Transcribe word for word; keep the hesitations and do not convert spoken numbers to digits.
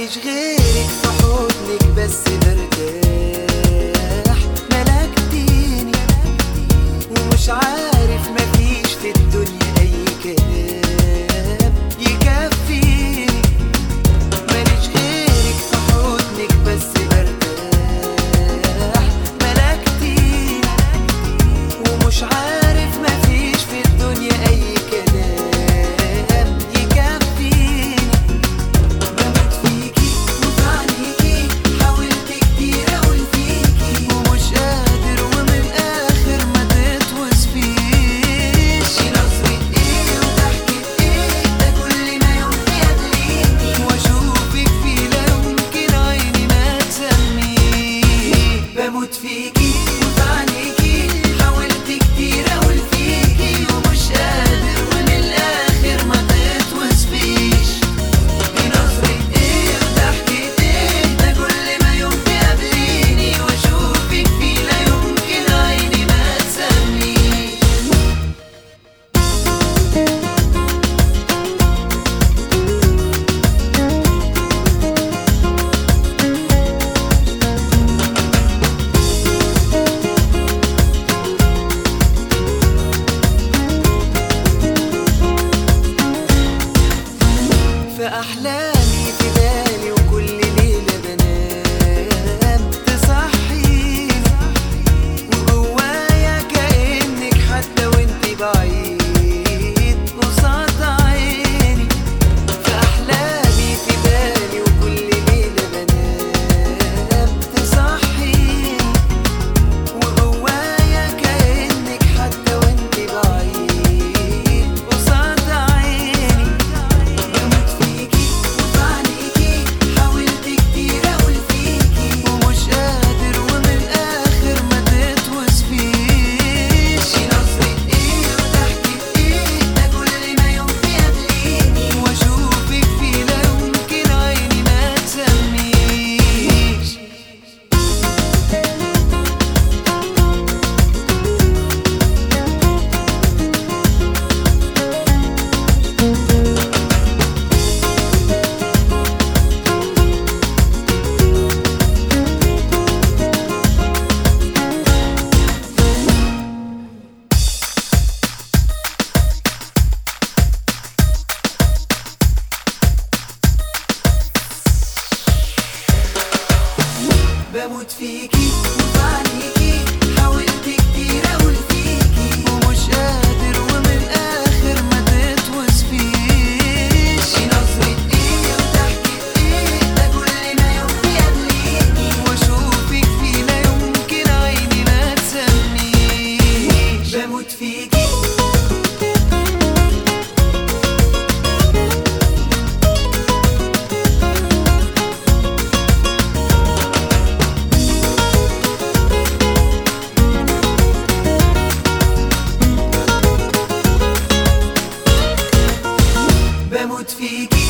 ماليش غيرك في حضنك بس برتاح. ملكتيني ومش عارف مفيش في الدنيا أي كلام يكفيني. ماليش غيرك في حضنك بس برتاح. ملكتيني ومش عارف مفيش في الدنيا أي كلام يكفيني. بموت فيكي وفي عينيكي، حاولت كتير أقول فيكي ومش قادر، ومن الآخر ما تتوصفيش. دي نظرة إيه وضحكة إيه، ده كل ما يوم بيقابليكي وأشوفك فيه لا يمكن عيني ما تسميه. بموت فيكي وفي عينيكي، حاولت كتير أقول فيكي ومش قادر، ومن الآخر ما تتوصفيش. دي نظرة إيه وضحكة إيه، ده كل ما يوم بيقابليني وأشوفك فيه لا يمكن عيني ما تسميه. في أحلامي في بالي وكل ليلة بنام تصحيني، وجوايا كأنك حتى وانتي بعيد قصاد عيني. في أحلامي في بالي وكل ليلة بنام تصحيني، وجوايا كأنك حتى وانتي بعيد قصاد عيني. بموت فيكي وفي عينيكي، حاولت كتير أقول فيكي ومش قادر، ومن الآخر ما تتوصفيش. دي نظرة إيه وضحكة إيه، ده كل ما يوم بيقابليني وأشوفك فيه لا يمكن عيني ما تسميش. بموت فيكي وفي عينيكي، حاولت كتير أقول فيكي ومش قادر، ومن الآخر ما تتوصفيش. دي نظرة إيه وضحكة إيه، ده كل ما يوم بيقابليني وأشوفك فيه لا يمكن عيني ما تسميش. بموت فيكي بموت فيكي